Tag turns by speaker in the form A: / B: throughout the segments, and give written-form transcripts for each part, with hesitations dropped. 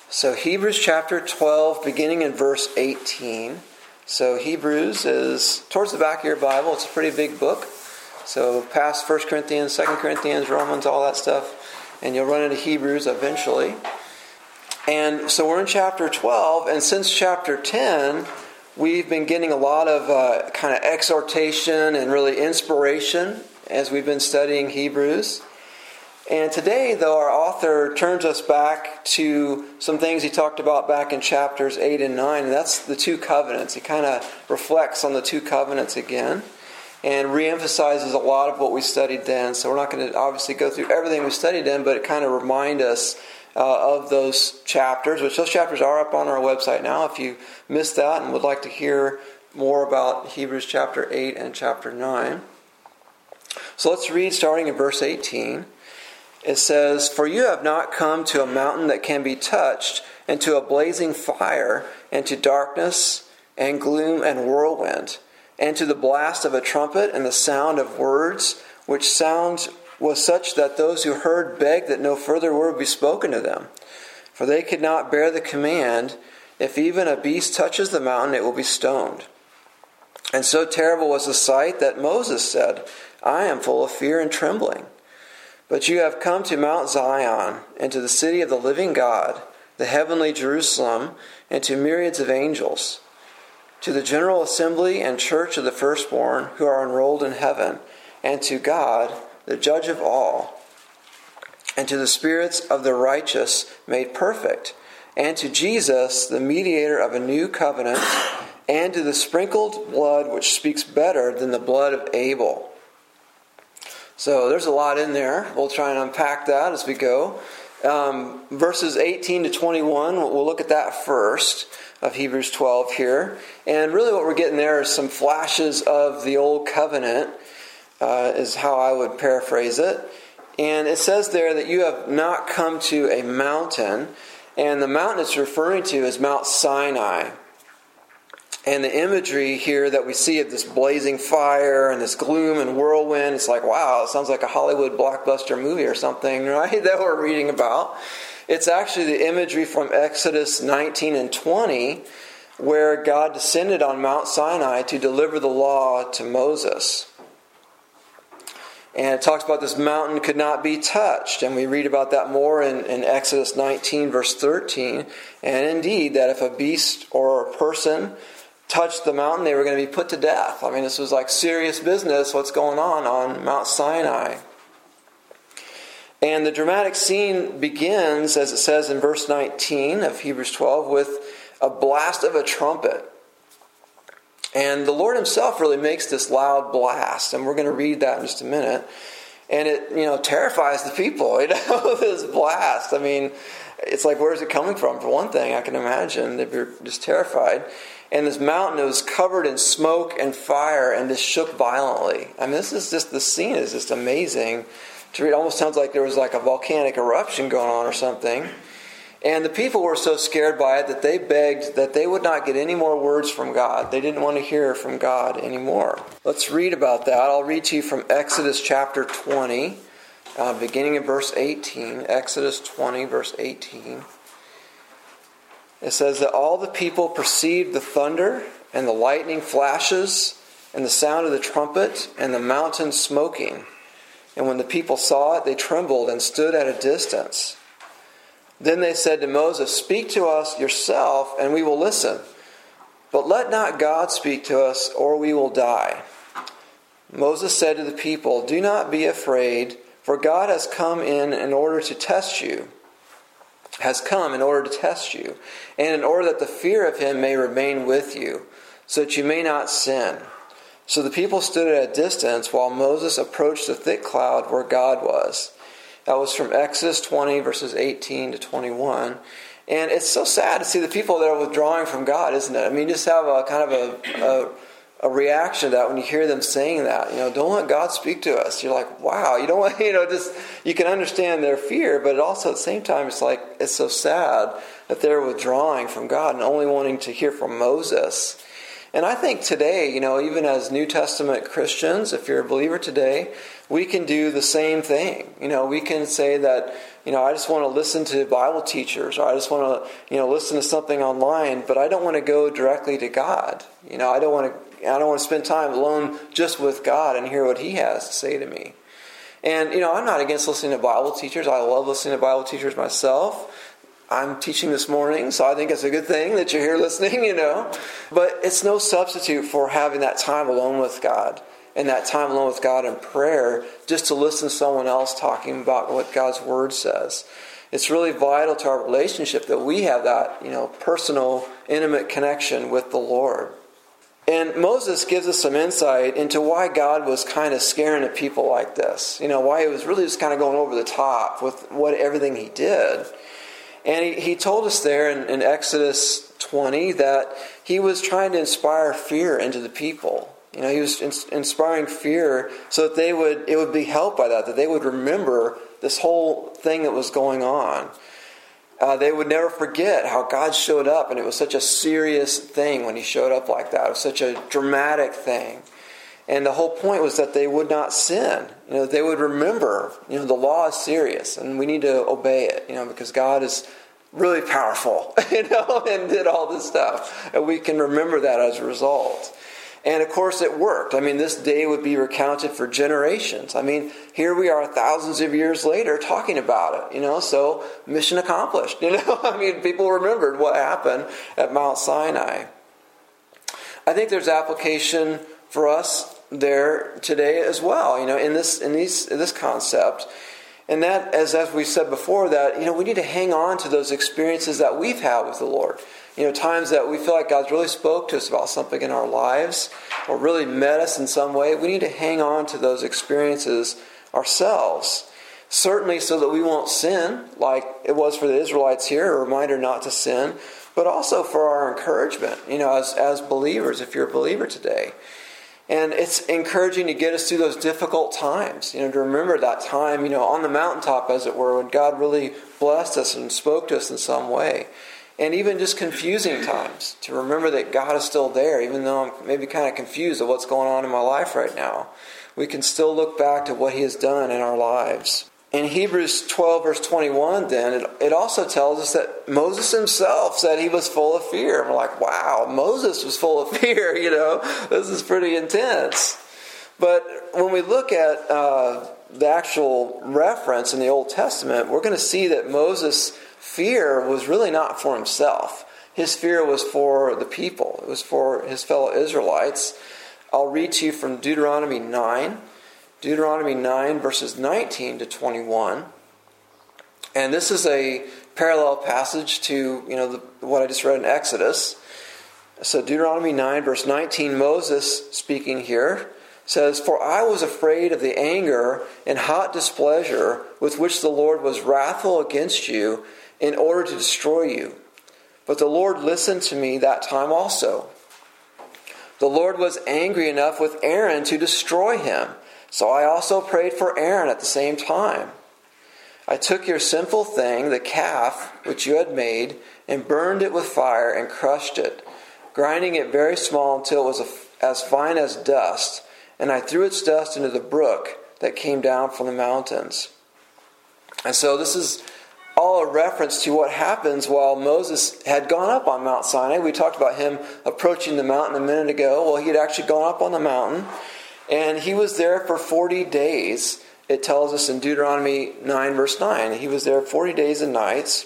A: So Hebrews chapter 12, beginning in verse 18. So Hebrews is towards the back of your Bible. It's a pretty big book. So past 1 Corinthians, 2 Corinthians, Romans, all that stuff. And you'll run into Hebrews eventually. And so we're in chapter 12. And since chapter 10, we've been getting a lot of kind of exhortation and really inspiration as we've been studying Hebrews. And today, though, our author turns us back to some things he talked about back in chapters 8 and 9, and that's the two covenants. He kind of reflects on the two covenants again and reemphasizes a lot of what we studied then. So we're not going to obviously go through everything we studied then, but it kind of reminds us of those chapters, which those chapters are up on our website now if you missed that and would like to hear more about Hebrews chapter 8 and chapter 9. So let's read starting in verse 18. It says, "For you have not come to a mountain that can be touched, and to a blazing fire, and to darkness, and gloom, and whirlwind, and to the blast of a trumpet, and the sound of words, which sound was such that those who heard begged that no further word be spoken to them. For they could not bear the command, if even a beast touches the mountain, it will be stoned. And so terrible was the sight that Moses said, I am full of fear and trembling. But you have come to Mount Zion, and to the city of the living God, the heavenly Jerusalem, and to myriads of angels, to the general assembly and church of the firstborn who are enrolled in heaven, and to God, the judge of all, and to the spirits of the righteous made perfect, and to Jesus, the mediator of a new covenant, and to the sprinkled blood which speaks better than the blood of Abel." So there's a lot in there. We'll try and unpack that as we go. Verses 18 to 21, we'll look at that first of Hebrews 12 here. And really what we're getting there is some flashes of the old covenant, is how I would paraphrase it. And it says there that you have not come to a mountain. And the mountain it's referring to is Mount Sinai. And the imagery here that we see of this blazing fire and this gloom and whirlwind, it's like, wow, it sounds like a Hollywood blockbuster movie or something, right, that we're reading about. It's actually the imagery from Exodus 19 and 20, where God descended on Mount Sinai to deliver the law to Moses. And it talks about this mountain could not be touched. And we read about that more in Exodus 19, verse 13. And indeed, that if a beast or a person touched the mountain, they were going to be put to death. I mean, this was like serious business, what's going on Mount Sinai. And the dramatic scene begins, as it says in verse 19 of Hebrews 12, with a blast of a trumpet. And the Lord himself really makes this loud blast, and we're going to read that in just a minute. And it, terrifies the people, this blast. I mean, it's like, where's it coming from? For one thing, I can imagine they'd be just terrified. And this mountain, it was covered in smoke and fire, and this shook violently. I mean, this is just, the scene is just amazing to read. It almost sounds like there was like a volcanic eruption going on or something. And the people were so scared by it that they begged that they would not get any more words from God. They didn't want to hear from God anymore. Let's read about that. I'll read to you from Exodus chapter 20, beginning in verse 18. Exodus 20, verse 18. It says that all the people perceived the thunder and the lightning flashes and the sound of the trumpet and the mountain smoking. And when the people saw it, they trembled and stood at a distance. Then they said to Moses, "Speak to us yourself, and we will listen. But let not God speak to us, or we will die." Moses said to the people, "Do not be afraid, for God has come in order to test you. And in order that the fear of him may remain with you, so that you may not sin." So the people stood at a distance while Moses approached the thick cloud where God was. That was from Exodus 20, verses 18 to 21. And it's so sad to see the people that are withdrawing from God, isn't it? I mean, just have a kind of a reaction to that when you hear them saying that. Don't let God speak to us. You're like, wow, you don't want, you can understand their fear, but also at the same time, it's like, it's so sad that they're withdrawing from God and only wanting to hear from Moses. And I think today, even as New Testament Christians, if you're a believer today, we can do the same thing. We can say that, I just want to listen to Bible teachers, or I just want to, listen to something online, but I don't want to go directly to God. I don't want to spend time alone just with God and hear what He has to say to me. And, I'm not against listening to Bible teachers. I love listening to Bible teachers myself. I'm teaching this morning, so I think it's a good thing that you're here listening, But it's no substitute for having that time alone with God, and that time alone with God in prayer, just to listen to someone else talking about what God's Word says. It's really vital to our relationship that we have that, personal, intimate connection with the Lord. And Moses gives us some insight into why God was kind of scaring the people like this. Why He was really just kind of going over the top with everything He did. And he told us there in Exodus 20 that He was trying to inspire fear into the people. He was inspiring fear so that it would be helped by that they would remember this whole thing that was going on. They would never forget how God showed up, and it was such a serious thing when He showed up like that. It was such a dramatic thing. And the whole point was that they would not sin. They would remember, the law is serious, and we need to obey it, because God is really powerful, and did all this stuff. And we can remember that as a result. And of course it worked. This day would be recounted for generations. Here we are thousands of years later talking about it, so mission accomplished. People remembered what happened at Mount Sinai. I think there's application for us there today as well, in this concept. And that, as we said before, that, we need to hang on to those experiences that we've had with the Lord. Times that we feel like God's really spoke to us about something in our lives, or really met us in some way. We need to hang on to those experiences ourselves. Certainly so that we won't sin, like it was for the Israelites here, a reminder not to sin, but also for our encouragement, as believers, if you're a believer today. And it's encouraging to get us through those difficult times, to remember that time, on the mountaintop, as it were, when God really blessed us and spoke to us in some way. And even just confusing times, to remember that God is still there, even though I'm maybe kind of confused at what's going on in my life right now. We can still look back to what He has done in our lives. In Hebrews 12, verse 21, then, it also tells us that Moses himself said he was full of fear. And we're like, wow, Moses was full of fear, This is pretty intense. But when we look at the actual reference in the Old Testament, we're going to see that Moses' fear was really not for himself. His fear was for the people. It was for his fellow Israelites. I'll read to you from Deuteronomy 9. Deuteronomy 9, verses 19 to 21. And this is a parallel passage to what I just read in Exodus. So Deuteronomy 9, verse 19, Moses speaking here, says, "For I was afraid of the anger and hot displeasure with which the Lord was wrathful against you in order to destroy you. But the Lord listened to me that time also. The Lord was angry enough with Aaron to destroy him. So I also prayed for Aaron at the same time. I took your sinful thing, the calf which you had made, and burned it with fire and crushed it, grinding it very small until it was as fine as dust. And I threw its dust into the brook that came down from the mountains." And so this is all a reference to what happens while Moses had gone up on Mount Sinai. We talked about him approaching the mountain a minute ago. Well, he had actually gone up on the mountain, and he was there for 40 days. It tells us in Deuteronomy 9, verse 9. He was there 40 days and nights.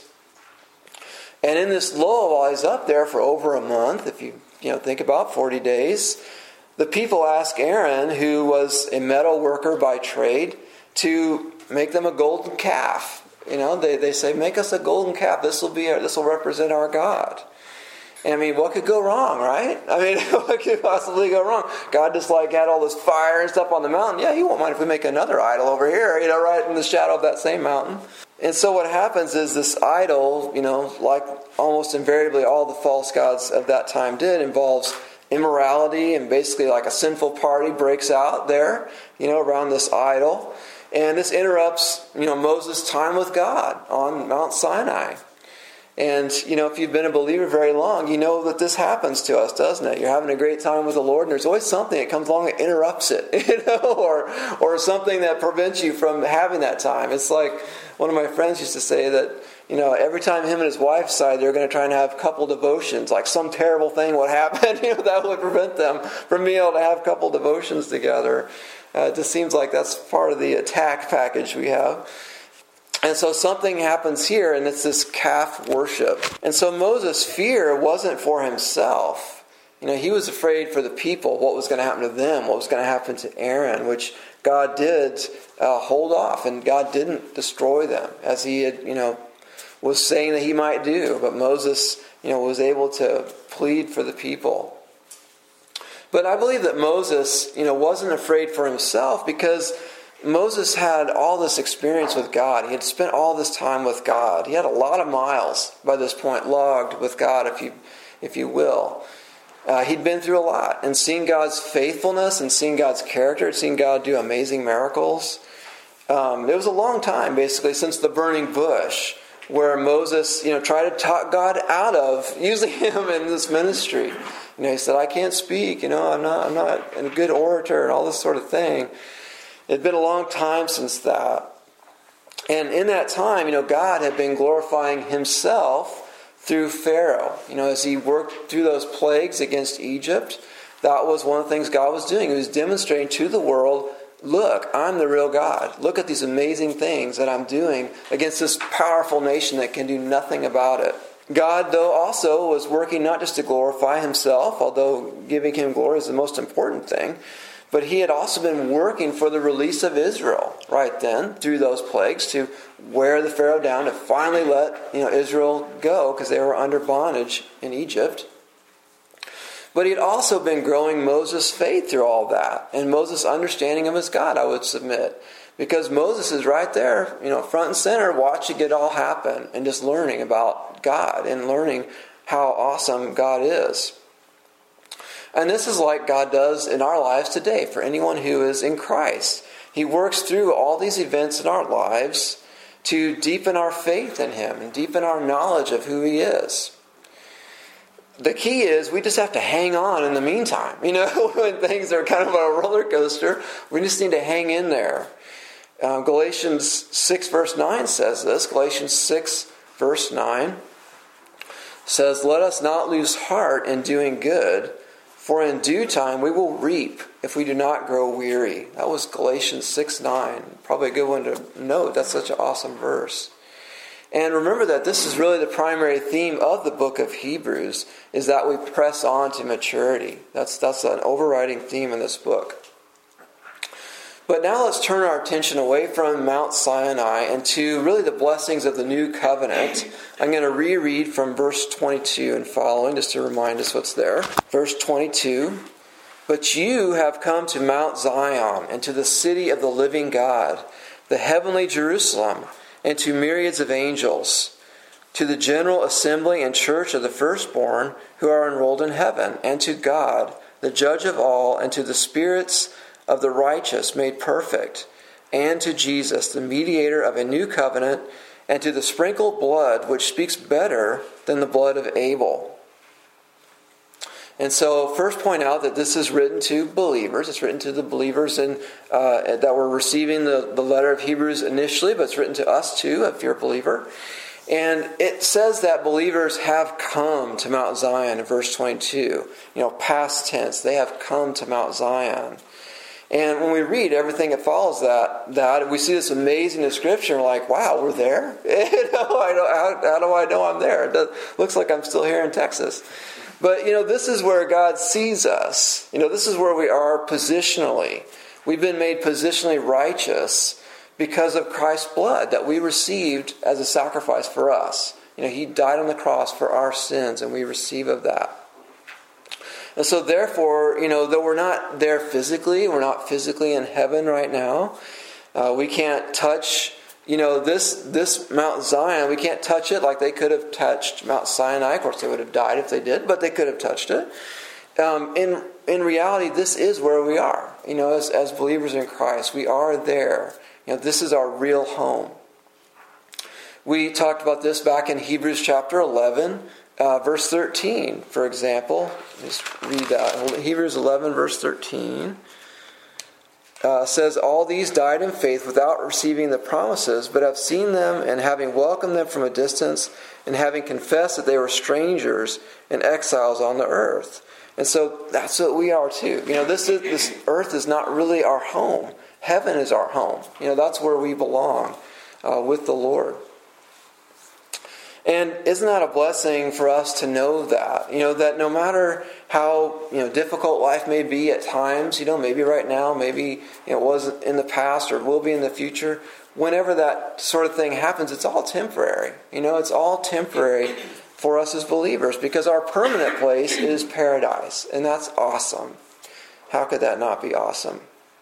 A: And in this lull, while he's up there for over a month, if you think about 40 days, the people ask Aaron, who was a metal worker by trade, to make them a golden calf. They say, "Make us a golden calf. This will represent our God." What could go wrong, right? What could possibly go wrong? God just had all this fire and stuff on the mountain. Yeah, He won't mind if we make another idol over here, right in the shadow of that same mountain. And so what happens is this idol, like almost invariably all the false gods of that time did, involves immorality, and basically like a sinful party breaks out there, around this idol. And this interrupts, Moses' time with God on Mount Sinai. And, if you've been a believer very long, you know that this happens to us, doesn't it? You're having a great time with the Lord, and there's always something that comes along that interrupts it, or something that prevents you from having that time. It's like one of my friends used to say that, every time him and his wife decided they're going to try and have couple devotions, like some terrible thing would happen, that would prevent them from being able to have couple devotions together. It just seems like that's part of the attack package we have. And so something happens here, and it's this calf worship. And so Moses' fear wasn't for himself. He was afraid for the people, what was going to happen to them, what was going to happen to Aaron, which God did hold off, and God didn't destroy them, as he had, was saying that he might do. But Moses, was able to plead for the people. But I believe that Moses, wasn't afraid for himself, because Moses had all this experience with God. He had spent all this time with God. He had a lot of miles by this point logged with God, if you will. He'd been through a lot and seen God's faithfulness and seen God's character, seen God do amazing miracles. It was a long time, basically, since the burning bush, where Moses, tried to talk God out of using him in this ministry. He said, "I can't speak. I'm not a good orator," and all this sort of thing. It had been a long time since that. And in that time, God had been glorifying himself through Pharaoh. As he worked through those plagues against Egypt, that was one of the things God was doing. He was demonstrating to the world, look, I'm the real God. Look at these amazing things that I'm doing against this powerful nation that can do nothing about it. God, though, also was working not just to glorify himself, although giving him glory is the most important thing, but he had also been working for the release of Israel right then through those plagues to wear the Pharaoh down, to finally let Israel go because they were under bondage in Egypt. But he had also been growing Moses' faith through all that, and Moses' understanding of his God, I would submit. Because Moses is right there, front and center, watching it all happen and just learning about God and learning how awesome God is. And this is like God does in our lives today for anyone who is in Christ. He works through all these events in our lives to deepen our faith in him and deepen our knowledge of who he is. The key is we just have to hang on in the meantime. When things are kind of a roller coaster, we just need to hang in there. Galatians 6 verse 9 says this. Galatians 6 verse 9 says, "Let us not lose heart in doing good, for in due time we will reap if we do not grow weary." That was Galatians 6:9. Probably a good one to note. That's such an awesome verse. And remember that this is really the primary theme of the book of Hebrews, is that we press on to maturity. That's an overriding theme in this book. But now let's turn our attention away from Mount Sinai and to really the blessings of the new covenant. I'm going to reread from verse 22 and following just to remind us what's there. Verse 22, "But you have come to Mount Zion and to the city of the living God, the heavenly Jerusalem, and to myriads of angels, to the general assembly and church of the firstborn who are enrolled in heaven, and to God, the judge of all, and to the spirits of the righteous made perfect, and to Jesus, the mediator of a new covenant, and to the sprinkled blood which speaks better than the blood of Abel." And so first point out that this is written to believers. It's written to the believers that were receiving the letter of Hebrews initially, but it's written to us too if you're a believer. And it says that believers have come to Mount Zion in verse 22. Past tense, they have come to Mount Zion. And when we read everything that follows that we see this amazing description. We're like, wow, we're there? How do I know I'm there? It looks like I'm still here in Texas. But, this is where God sees us. This is where we are positionally. We've been made positionally righteous because of Christ's blood that we received as a sacrifice for us. He died on the cross for our sins, and we receive of that. And so therefore, though we're not there physically, we're not physically in heaven right now, we can't touch, this Mount Zion, we can't touch it like they could have touched Mount Sinai. Of course, they would have died if they did, but they could have touched it. In reality, this is where we are. As believers in Christ, we are there. This is our real home. We talked about this back in Hebrews chapter 11, verse 13, for example. Just read that. Hebrews 11, verse 13. Says, all these died in faith without receiving the promises, but have seen them, and having welcomed them from a distance, and having confessed that they were strangers and exiles on the earth. And so that's what we are too. This earth is not really our home. Heaven is our home. That's where we belong with the Lord. And isn't that a blessing for us to know that? That no matter how difficult life may be at times, maybe right now, maybe it was in the past or will be in the future, whenever that sort of thing happens, it's all temporary. It's all temporary for us as believers, because our permanent place is paradise, and that's awesome. How could that not be awesome?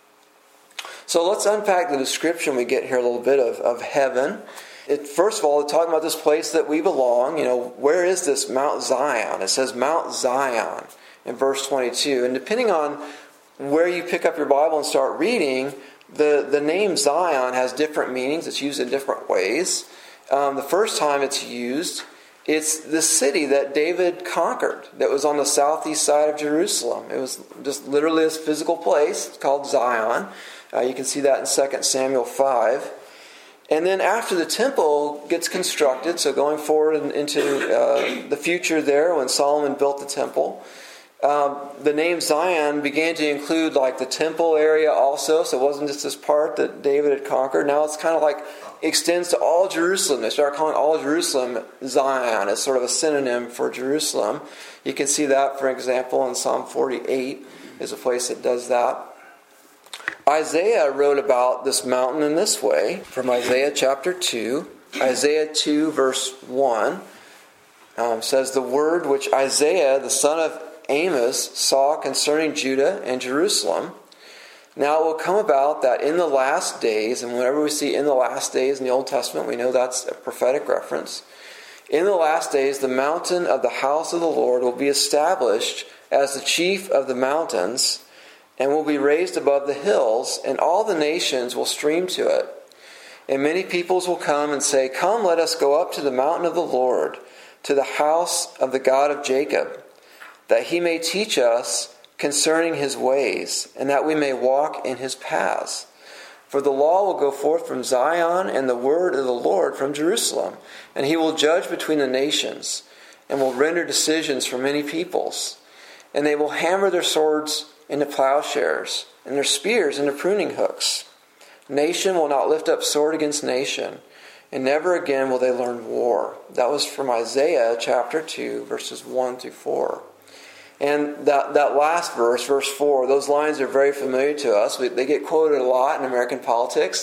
A: So let's unpack the description we get here a little bit of heaven. First of all, talking about this place that we belong, where is this Mount Zion? It says Mount Zion in verse 22. And depending on where you pick up your Bible and start reading, the name Zion has different meanings. It's used in different ways. The first time it's used, it's the city that David conquered that was on the southeast side of Jerusalem. It was just literally this physical place called Zion. You can see that in 2 Samuel 5. And then after the temple gets constructed, so going forward into the future there when Solomon built the temple, the name Zion began to include like the temple area also. So it wasn't just this part that David had conquered. Now it's kind of like extends to all Jerusalem. They start calling all Jerusalem Zion as sort of a synonym for Jerusalem. You can see that, for example, in Psalm 48 is a place that does that. Isaiah wrote about this mountain in this way, from Isaiah chapter 2. Isaiah 2 verse 1 says, the word which Isaiah the son of Amos saw concerning Judah and Jerusalem. Now it will come about that in the last days, and whenever we see in the last days in the Old Testament, we know that's a prophetic reference. In the last days, the mountain of the house of the Lord will be established as the chief of the mountains, and will be raised above the hills, and all the nations will stream to it. And many peoples will come and say, come, let us go up to the mountain of the Lord, to the house of the God of Jacob, that he may teach us concerning his ways, and that we may walk in his paths. For the law will go forth from Zion, and the word of the Lord from Jerusalem. And he will judge between the nations, and will render decisions for many peoples. And they will hammer their swords into plowshares, and their spears into pruning hooks. Nation will not lift up sword against nation, and never again will they learn war. That was from Isaiah chapter 2, verses 1 through 4. And that last verse, verse 4, those lines are very familiar to us. They get quoted a lot in American politics,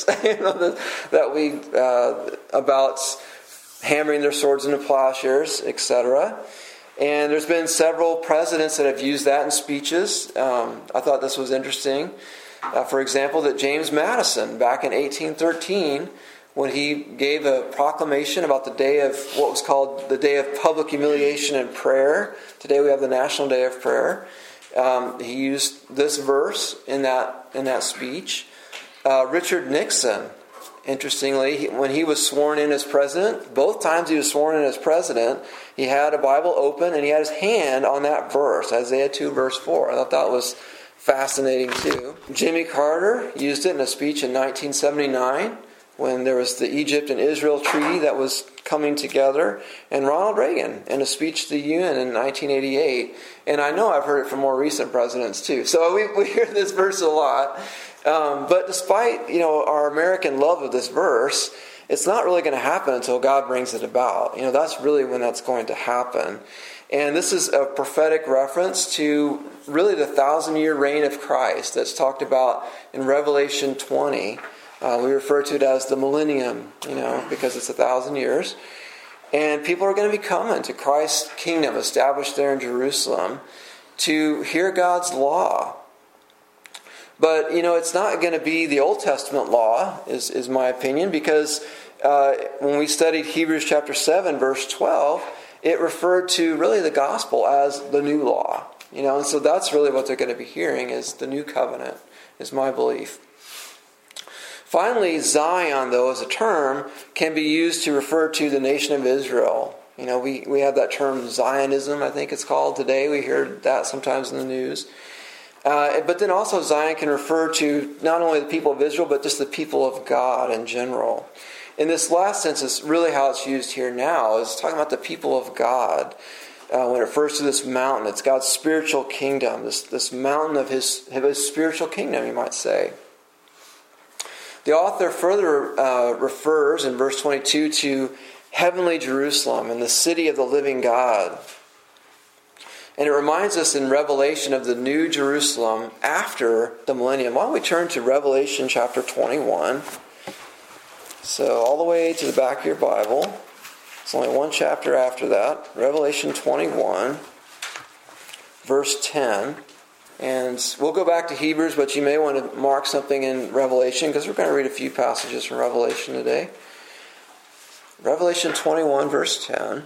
A: about hammering their swords into plowshares, etc. And there's been several presidents that have used that in speeches. I thought this was interesting. For example, that James Madison, back in 1813, when he gave a proclamation about the day of what was called the day of public humiliation and prayer. Today we have the National Day of Prayer. He used this verse in that speech. Richard Nixon, interestingly, when he was sworn in as president, both times he was sworn in as president, he had a Bible open and he had his hand on that verse, Isaiah 2 verse 4. I thought that was fascinating too. Jimmy Carter used it in a speech in 1979 when there was the Egypt and Israel treaty that was coming together, and Ronald Reagan in a speech to the UN in 1988. And I know I've heard it from more recent presidents too. So we hear this verse a lot. But despite our American love of this verse, it's not really going to happen until God brings it about. That's really when that's going to happen. And this is a prophetic reference to really the 1,000-year reign of Christ that's talked about in Revelation 20. We refer to it as the millennium, because it's 1,000 years. And people are going to be coming to Christ's kingdom established there in Jerusalem to hear God's law. But, it's not going to be the Old Testament law, is my opinion, because when we studied Hebrews chapter 7, verse 12, it referred to really the gospel as the new law. And so that's really what they're going to be hearing is the new covenant, is my belief. Finally, Zion, though, as a term, can be used to refer to the nation of Israel. We have that term Zionism, I think it's called today. We hear that sometimes in the news. But then also Zion can refer to not only the people of Israel, but just the people of God in general. In this last sense, is really how it's used here now, is talking about the people of God. When it refers to this mountain, it's God's spiritual kingdom, this mountain of his spiritual kingdom, you might say. The author further refers in verse 22 to heavenly Jerusalem and the city of the living God. And it reminds us in Revelation of the new Jerusalem after the millennium. Why don't we turn to Revelation chapter 21. So all the way to the back of your Bible. It's only one chapter after that. Revelation 21, verse 10. And we'll go back to Hebrews, but you may want to mark something in Revelation, because we're going to read a few passages from Revelation today. Revelation 21, verse 10.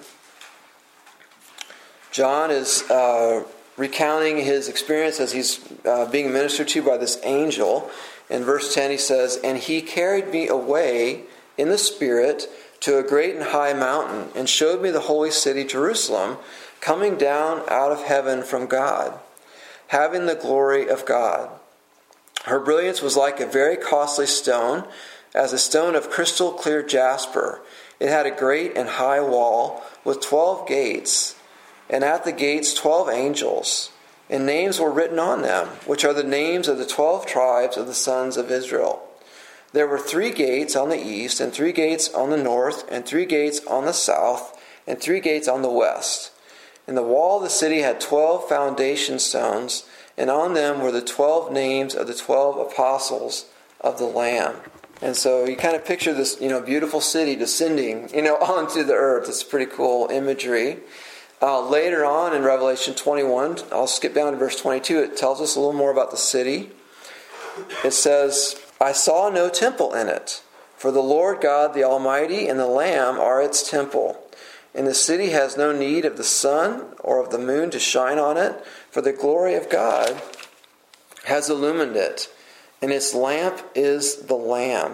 A: John is recounting his experience as he's being ministered to by this angel. In verse 10 he says, "And he carried me away in the Spirit to a great and high mountain, and showed me the holy city Jerusalem, coming down out of heaven from God, having the glory of God. Her brilliance was like a very costly stone, as a stone of crystal clear jasper. It had a great and high wall with 12 gates, and at the gates 12 angels, and names were written on them, which are the names of the 12 tribes of the sons of Israel. There were 3 gates on the east, and 3 gates on the north, and 3 gates on the south, and 3 gates on the west. And the wall of the city had 12 foundation stones, and on them were the 12 names of the 12 apostles of the Lamb." And so you kind of picture this, beautiful city descending, onto the earth. It's pretty cool imagery. Later on in Revelation 21, I'll skip down to verse 22, it tells us a little more about the city. It says, "I saw no temple in it, for the Lord God the Almighty and the Lamb are its temple. And the city has no need of the sun or of the moon to shine on it, for the glory of God has illumined it, and its lamp is the Lamb."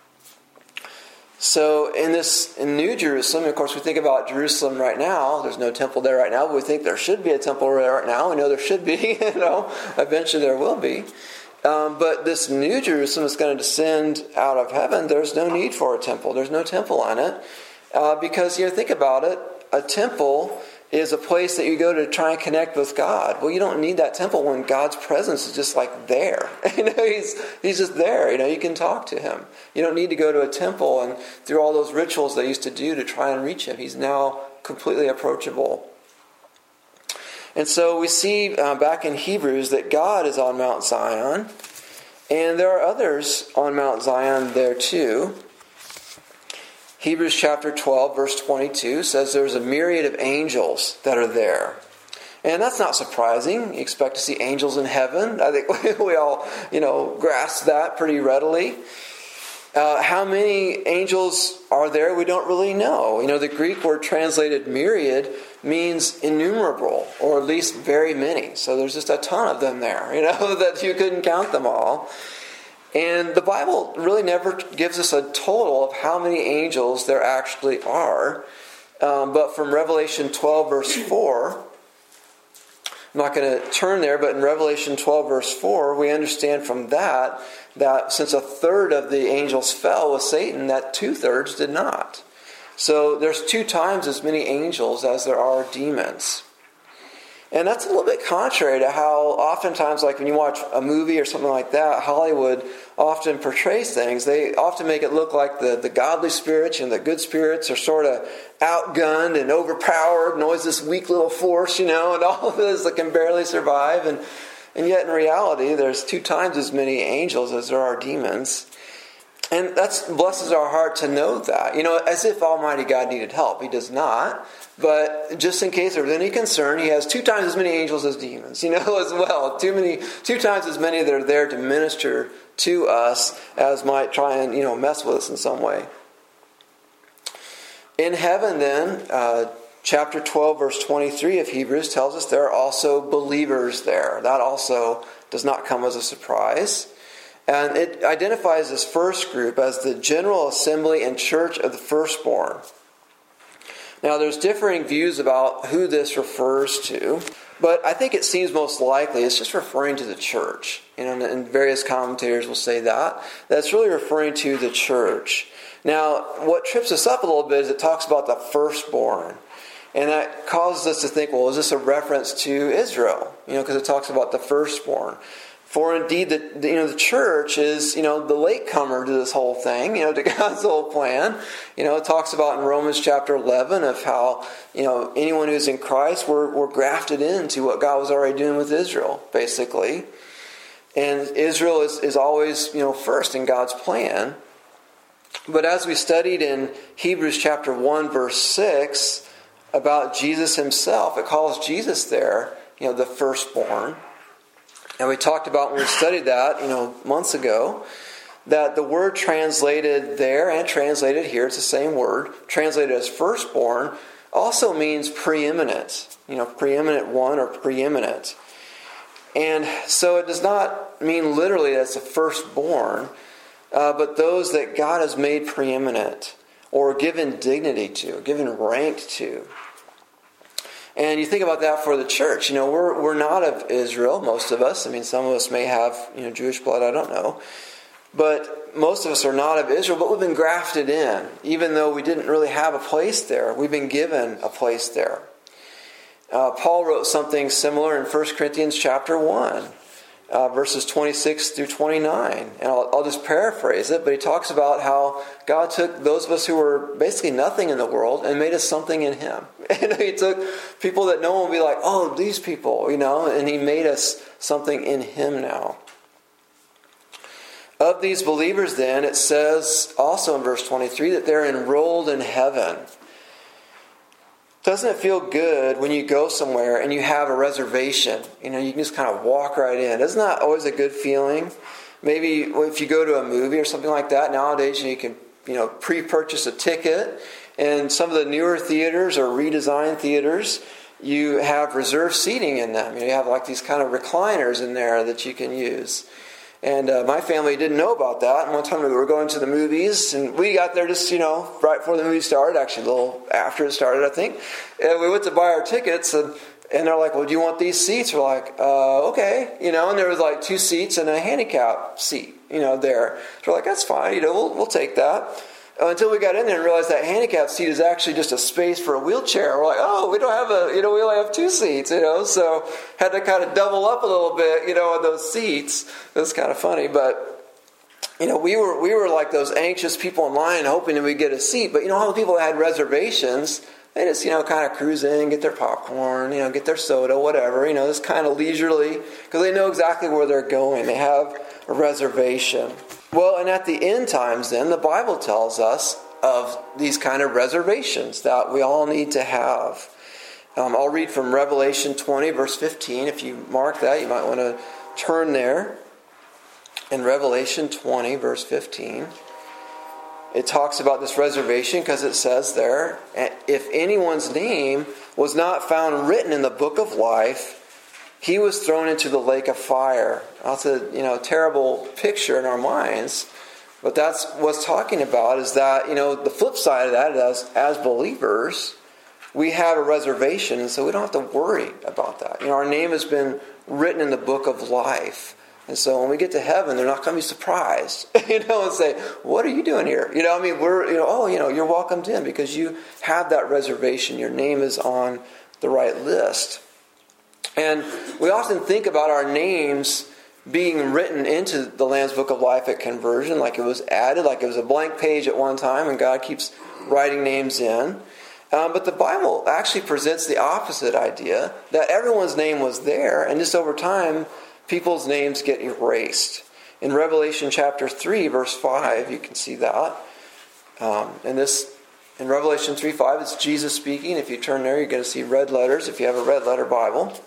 A: So in New Jerusalem, of course we think about Jerusalem right now. There's no temple there right now, but we think there should be a temple there right now. We know there should be, eventually there will be. But this New Jerusalem is going to descend out of heaven. There's no need for a temple. There's no temple on it. Because, think about it. A temple is a place that you go to try and connect with God. Well, you don't need that temple when God's presence is just like there. He's just there. You can talk to him. You don't need to go to a temple and through all those rituals they used to do to try and reach him. He's now completely approachable. And so we see back in Hebrews that God is on Mount Zion, and there are others on Mount Zion there too. Hebrews chapter 12, verse 22 says there's a myriad of angels that are there. And that's not surprising. You expect to see angels in heaven. I think we all, grasp that pretty readily. How many angels are there, we don't really know. The Greek word translated myriad means innumerable, or at least very many. So there's just a ton of them there, that you couldn't count them all. And the Bible really never gives us a total of how many angels there actually are. But from Revelation 12, verse 4, I'm not going to turn there, but in Revelation 12, verse 4, we understand from that since a third of the angels fell with Satan, that 2/3 did not. So there's 2 times as many angels as there are demons. And that's a little bit contrary to how oftentimes, like when you watch a movie or something like that, Hollywood often portrays things. They often make it look like the godly spirits and the good spirits are sort of outgunned and overpowered and always this weak little force, and all of this that can barely survive. And yet in reality, there's 2 times as many angels as there are demons. And that blesses our heart to know that. As if Almighty God needed help. He does not. But just in case there's any concern, he has 2 times as many angels as demons, as well. 2 times as many that are there to minister to us as might try and, mess with us in some way. In heaven then, chapter 12, verse 23 of Hebrews tells us there are also believers there. That also does not come as a surprise. And it identifies this first group as the general assembly and church of the firstborn. Now, there's differing views about who this refers to, but I think it seems most likely it's just referring to the church. And various commentators will say that. That's really referring to the church. Now, what trips us up a little bit is it talks about the firstborn. And that causes us to think, well, is this a reference to Israel? Because it talks about the firstborn. For indeed, the church is, the latecomer to this whole thing, to God's whole plan. It talks about in Romans chapter 11 of how, anyone who's in Christ, we're grafted into what God was already doing with Israel, basically. And Israel is always, first in God's plan. But as we studied in Hebrews chapter 1, verse 6, about Jesus himself, it calls Jesus there, the firstborn. And we talked about when we studied that, months ago, that the word translated there and translated here, it's the same word, translated as firstborn, also means preeminent. Preeminent one or preeminent. And so it does not mean literally that it's a firstborn, but those that God has made preeminent or given dignity to, given rank to. And you think about that for the church. We're not of Israel, most of us. Some of us may have Jewish blood, I don't know. But most of us are not of Israel, but we've been grafted in. Even though we didn't really have a place there, we've been given a place there. Paul wrote something similar in 1 Corinthians chapter 1, verses 26 through 29. And I'll just paraphrase it, but he talks about how God took those of us who were basically nothing in the world and made us something in him. He took people that no one would be like, oh, these people, and he made us something in him now. Of these believers then, it says also in verse 23 that they're enrolled in heaven. Doesn't it feel good when you go somewhere and you have a reservation? You can just kind of walk right in. Isn't that always a good feeling? Maybe if you go to a movie or something like that, nowadays you can, pre-purchase a ticket. And some of the newer theaters or redesigned theaters, you have reserved seating in them. You have like these kind of recliners in there that you can use. And my family didn't know about that. And one time we were going to the movies, and we got there just, right before the movie started, actually a little after it started, I think. And we went to buy our tickets, and they're like, well, do you want these seats? We're like, okay. And there was like 2 seats and a handicap seat, there. So we're like, that's fine, we'll take that. Until we got in there and realized that handicap seat is actually just a space for a wheelchair. We're like, oh, we don't have we only have 2 seats, so had to kind of double up a little bit, on those seats. It was kind of funny, but we were like those anxious people in line hoping that we'd get a seat. But all the people that had reservations, they just kind of cruise in, get their popcorn, get their soda, whatever, just kind of leisurely, because they know exactly where they're going. They have a reservation. Well, and at the end times then, the Bible tells us of these kind of reservations that we all need to have. I'll read from Revelation 20, verse 15. If you mark that, you might want to turn there. In Revelation 20, verse 15, it talks about this reservation because it says there, if anyone's name was not found written in the book of life, he was thrown into the lake of fire. That's a terrible picture in our minds. But that's what's talking about is that, the flip side of that is as believers, we have a reservation, and so we don't have to worry about that. Our name has been written in the book of life. And so when we get to heaven, they're not going to be surprised, and say, what are you doing here? You're welcomed in because you have that reservation. Your name is on the right list. And we often think about our names being written into the Lamb's Book of Life at conversion, like it was added, like it was a blank page at one time, and God keeps writing names in. But the Bible actually presents the opposite idea, that everyone's name was there, and just over time, people's names get erased. In Revelation chapter 3, verse 5, you can see that. In Revelation 3:5, it's Jesus speaking. If you turn there, you're going to see red letters if you have a red letter Bible.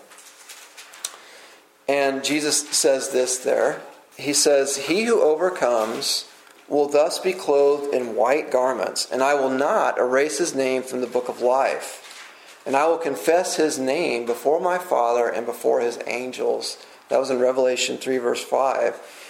A: And Jesus says this there. He says, he who overcomes will thus be clothed in white garments, and I will not erase his name from the book of life. And I will confess his name before my Father and before his angels. That was in Revelation 3, verse 5.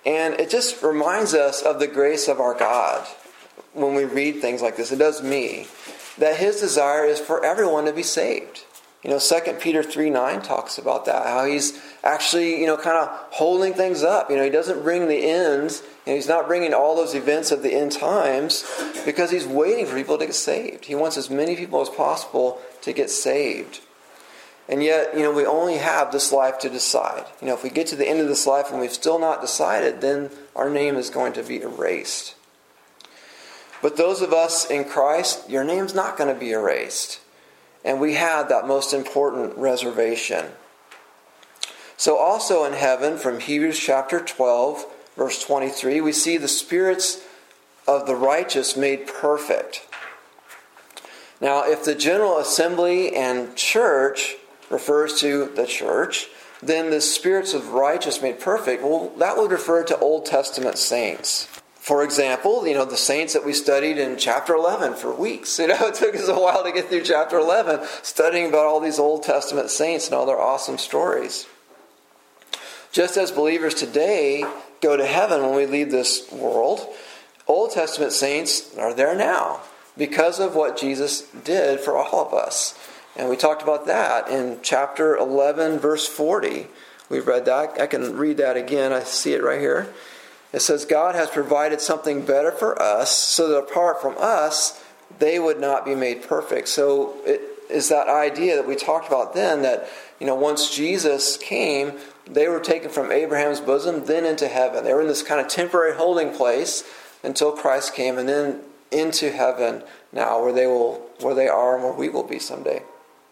A: And it just reminds us of the grace of our God when we read things like this. It does me. That His desire is for everyone to be saved. 2 Peter 3:9 talks about that. How He's actually, kind of holding things up. He doesn't bring the ends. He's not bringing all those events of the end times because He's waiting for people to get saved. He wants as many people as possible to get saved. And yet, we only have this life to decide. If we get to the end of this life and we've still not decided, then our name is going to be erased. But those of us in Christ, your name's not going to be erased. And we had that most important reservation. So also in heaven, from Hebrews chapter 12, verse 23, we see the spirits of the righteous made perfect. Now, if the general assembly and church refers to the church, then the spirits of righteous made perfect, well, that would refer to Old Testament saints. For example, the saints that we studied in chapter 11 for weeks. It took us a while to get through chapter 11, studying about all these Old Testament saints and all their awesome stories. Just as believers today go to heaven when we leave this world, Old Testament saints are there now because of what Jesus did for all of us. And we talked about that in chapter 11, verse 40. We read that. I can read that again. I see it right here. It says, God has provided something better for us so that apart from us, they would not be made perfect. So it is that idea that we talked about then that, once Jesus came, they were taken from Abraham's bosom, then into heaven. They were in this kind of temporary holding place until Christ came, and then into heaven now where they are and where we will be someday.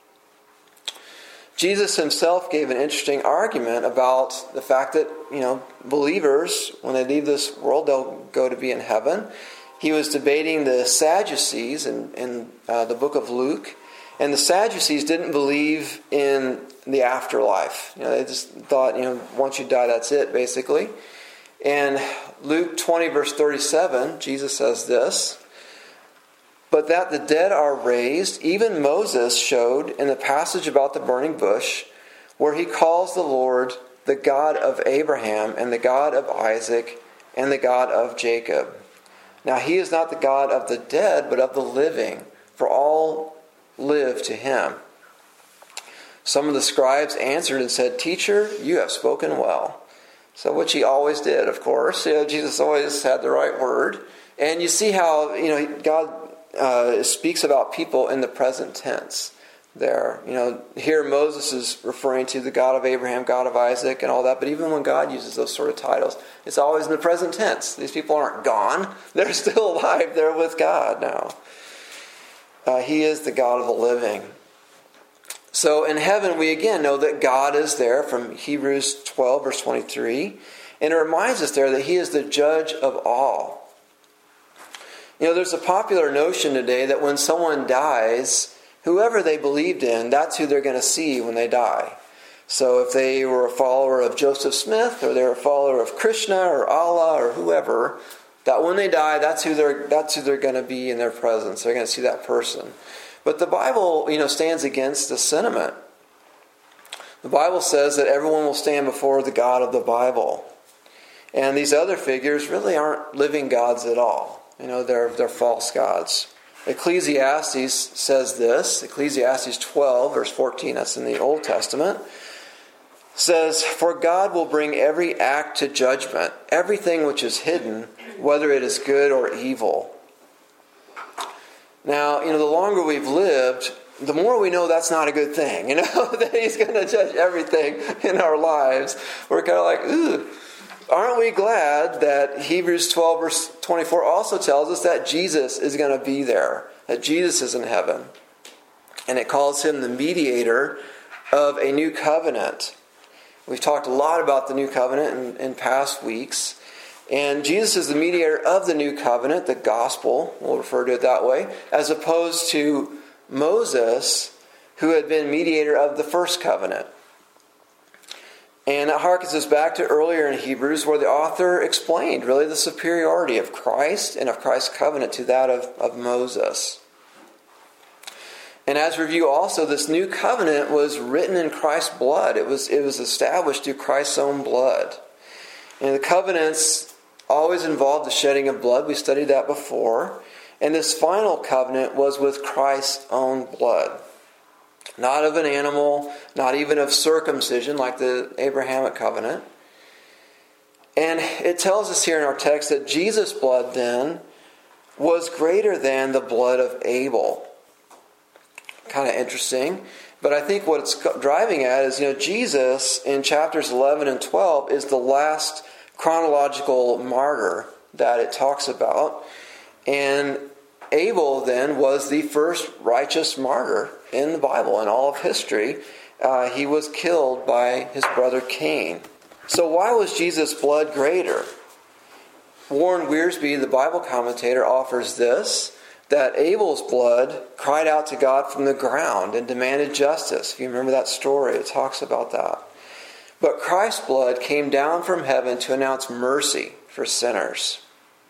A: Jesus himself gave an interesting argument about the fact that, believers, when they leave this world, they'll go to be in heaven. He was debating the Sadducees in the book of Luke. And the Sadducees didn't believe in the afterlife. They just thought, once you die, that's it, basically. And Luke 20, verse 37, Jesus says this, "But that the dead are raised, even Moses showed in the passage about the burning bush, where he calls the Lord the God of Abraham and the God of Isaac and the God of Jacob. Now he is not the God of the dead, but of the living, for all live to him." Some of the scribes answered and said, "Teacher, you have spoken well." So which he always did, of course. Jesus always had the right word. And you see how, God speaks about people in the present tense there. Here Moses is referring to the God of Abraham, God of Isaac, and all that. But even when God uses those sort of titles, it's always in the present tense. These people aren't gone. They're still alive. They're with God now. He is the God of the living. So in heaven, we again know that God is there from Hebrews 12, verse 23. And it reminds us there that He is the judge of all. There's a popular notion today that when someone dies, whoever they believed in, that's who they're going to see when they die. So if they were a follower of Joseph Smith, or they're a follower of Krishna or Allah or whoever, that when they die, that's who they're going to be in their presence. They're going to see that person. But the Bible, stands against this sentiment. The Bible says that everyone will stand before the God of the Bible. And these other figures really aren't living gods at all. They're false gods. Ecclesiastes says this, Ecclesiastes 12, verse 14, that's in the Old Testament, says, "For God will bring every act to judgment, everything which is hidden, whether it is good or evil." Now, the longer we've lived, the more we know that's not a good thing, that He's going to judge everything in our lives. We're kind of like, ooh. Aren't we glad that Hebrews 12, verse 24 also tells us that Jesus is going to be there, that Jesus is in heaven. And it calls Him the mediator of a new covenant. We've talked a lot about the new covenant in past weeks. And Jesus is the mediator of the new covenant, the gospel, we'll refer to it that way, as opposed to Moses, who had been mediator of the first covenant. And that harkens us back to earlier in Hebrews, where the author explained really the superiority of Christ and of Christ's covenant to that of Moses. And as review also, this new covenant was written in Christ's blood. It was established through Christ's own blood. And the covenants always involved the shedding of blood. We studied that before. And this final covenant was with Christ's own blood. Not of an animal, not even of circumcision like the Abrahamic covenant. And it tells us here in our text that Jesus' blood then was greater than the blood of Abel. Kind of interesting. But I think what it's driving at is, Jesus in chapters 11 and 12 is the last chronological martyr that it talks about. And Abel then was the first righteous martyr in the Bible, in all of history. He was killed by his brother Cain. So why was Jesus' blood greater? Warren Wiersbe, the Bible commentator, offers this, that Abel's blood cried out to God from the ground and demanded justice. If you remember that story, it talks about that. But Christ's blood came down from heaven to announce mercy for sinners.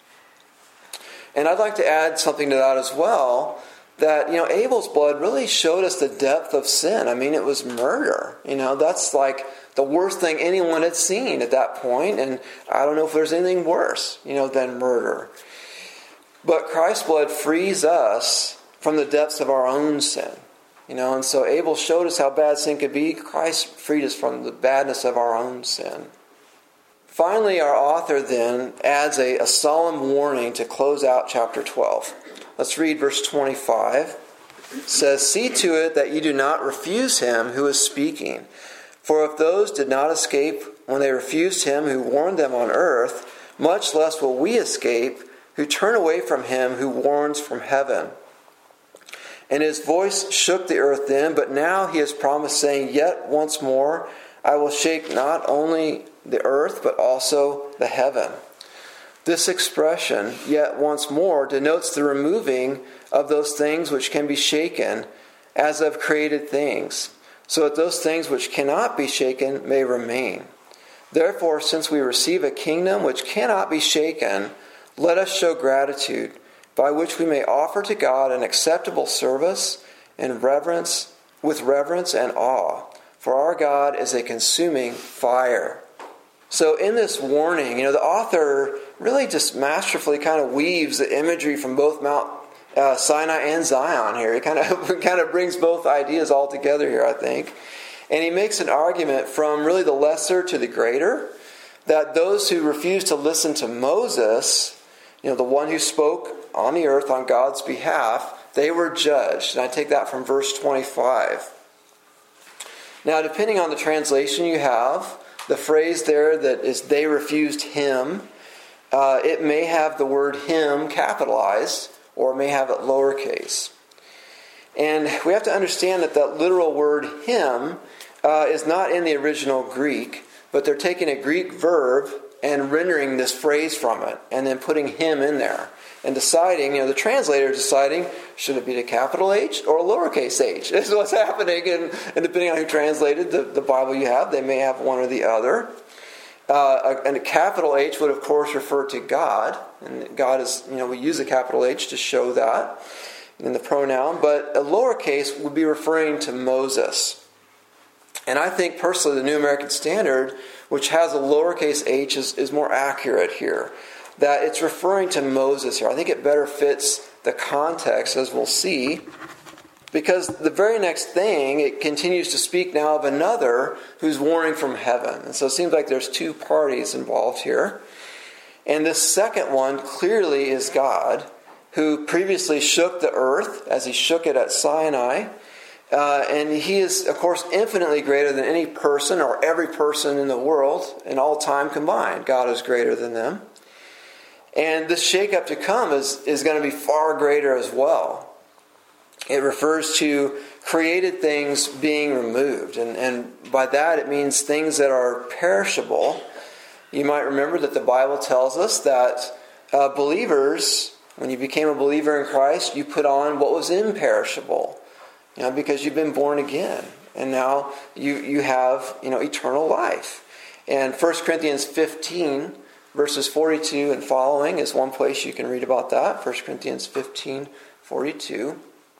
A: And I'd like to add something to that as well, that, Abel's blood really showed us the depth of sin. I mean, it was murder. That's like the worst thing anyone had seen at that point, and I don't know if there's anything worse, than murder. But Christ's blood frees us from the depths of our own sin. And so Abel showed us how bad sin could be. Christ freed us from the badness of our own sin. Finally, our author then adds a solemn warning to close out chapter 12. Let's read verse 25. It says, "See to it that you do not refuse him who is speaking. For if those did not escape when they refused him who warned them on earth, much less will we escape who turn away from him who warns from heaven. And his voice shook the earth then, but now he has promised, saying, Yet once more I will shake not only the earth, but also the heaven." This expression, "yet once more," denotes the removing of those things which can be shaken, as of created things, so that those things which cannot be shaken may remain. Therefore, since we receive a kingdom which cannot be shaken, let us show gratitude, by which we may offer to God an acceptable service and with reverence and awe. For our God is a consuming fire. So in this warning, the author really just masterfully kind of weaves the imagery from both Mount Sinai and Zion here. He kind of brings both ideas all together here, I think. And he makes an argument from really the lesser to the greater, that those who refused to listen to Moses, the one who spoke on the earth on God's behalf, they were judged. And I take that from verse 25. Now, depending on the translation you have, the phrase there that is "they refused him," it may have the word "him" capitalized, or it may have it lowercase. And we have to understand that literal word "him" is not in the original Greek, but they're taking a Greek verb and rendering this phrase from it, and then putting "him" in there. And deciding, the translator is deciding, should it be a capital H or a lowercase h? This is what's happening, and depending on who translated the Bible you have, they may have one or the other. And a capital H would, of course, refer to God. And God is, we use a capital H to show that in the pronoun. But a lowercase would be referring to Moses. And I think, personally, the New American Standard, which has a lowercase h, is more accurate here. That it's referring to Moses here. I think it better fits the context, as we'll see. Because the very next thing, it continues to speak now of another who's warning from heaven. And so it seems like there's two parties involved here. And this second one clearly is God, who previously shook the earth as he shook it at Sinai. And he is, of course, infinitely greater than any person or every person in the world in all time combined. God is greater than them. And this shakeup to come is going to be far greater as well. It refers to created things being removed. And by that it means things that are perishable. You might remember that the Bible tells us that believers, when you became a believer in Christ, you put on what was imperishable. Because you've been born again. And now you have eternal life. And 1 Corinthians 15 verses 42 and following is one place you can read about that. 1 Corinthians 15:42.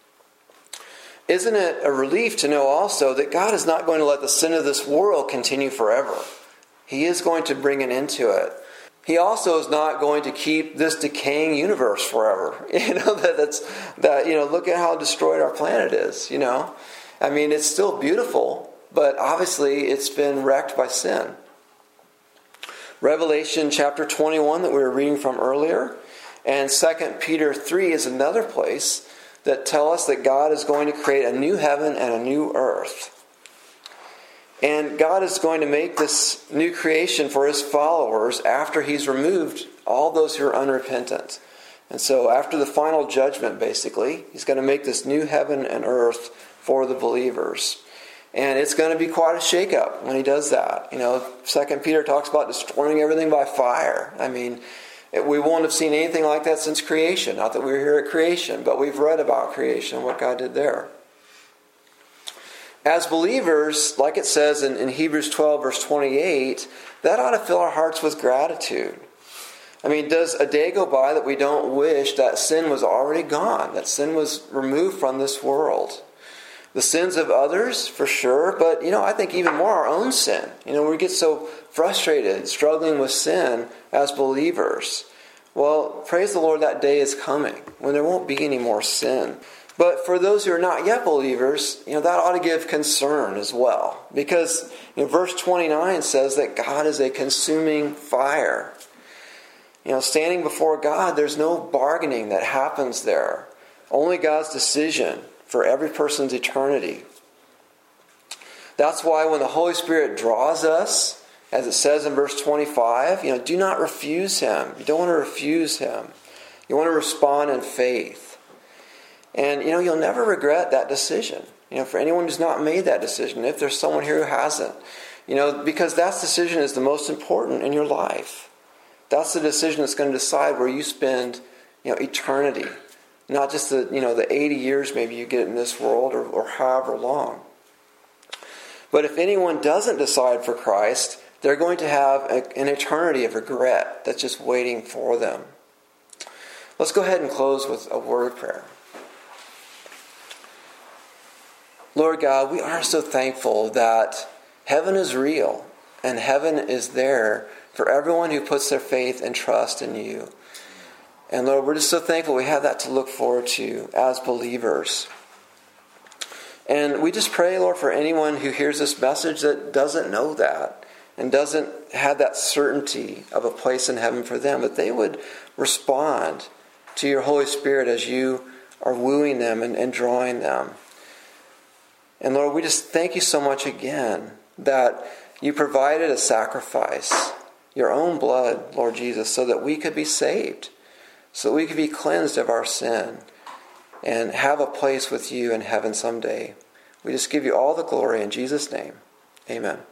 A: Isn't it a relief to know also that God is not going to let the sin of this world continue forever? He is going to bring an end to it. He also is not going to keep this decaying universe forever. Look at how destroyed our planet is, I mean, it's still beautiful, but obviously it's been wrecked by sin. Revelation chapter 21 that we were reading from earlier, and 2 Peter 3 is another place that tell us that God is going to create a new heaven and a new earth. And God is going to make this new creation for His followers after He's removed all those who are unrepentant. And so after the final judgment, basically, He's going to make this new heaven and earth for the believers. And it's going to be quite a shakeup when He does that. 2 Peter talks about destroying everything by fire. I mean, we won't have seen anything like that since creation. Not that we were here at creation, but we've read about creation and what God did there. As believers, like it says in Hebrews 12, verse 28, that ought to fill our hearts with gratitude. I mean, does a day go by that we don't wish that sin was already gone, that sin was removed from this world? The sins of others, for sure, but, I think even more our own sin. We get so frustrated, struggling with sin as believers. Well, praise the Lord, that day is coming when there won't be any more sin. But for those who are not yet believers, that ought to give concern as well. Because verse 29 says that God is a consuming fire. Standing before God, there's no bargaining that happens there. Only God's decision for every person's eternity. That's why when the Holy Spirit draws us, as it says in verse 25, do not refuse Him. You don't want to refuse Him. You want to respond in faith. And, you'll never regret that decision. For anyone who's not made that decision, if there's someone here who hasn't, because that decision is the most important in your life. That's the decision that's going to decide where you spend, eternity. Not just the 80 years maybe you get in this world or however long. But if anyone doesn't decide for Christ, they're going to have an eternity of regret that's just waiting for them. Let's go ahead and close with a word of prayer. Lord God, we are so thankful that heaven is real and heaven is there for everyone who puts their faith and trust in You. And Lord, we're just so thankful we have that to look forward to as believers. And we just pray, Lord, for anyone who hears this message that doesn't know that and doesn't have that certainty of a place in heaven for them, that they would respond to Your Holy Spirit as You are wooing them and drawing them. And Lord, we just thank You so much again that You provided a sacrifice, Your own blood, Lord Jesus, so that we could be saved, so that we could be cleansed of our sin and have a place with You in heaven someday. We just give You all the glory in Jesus' name. Amen.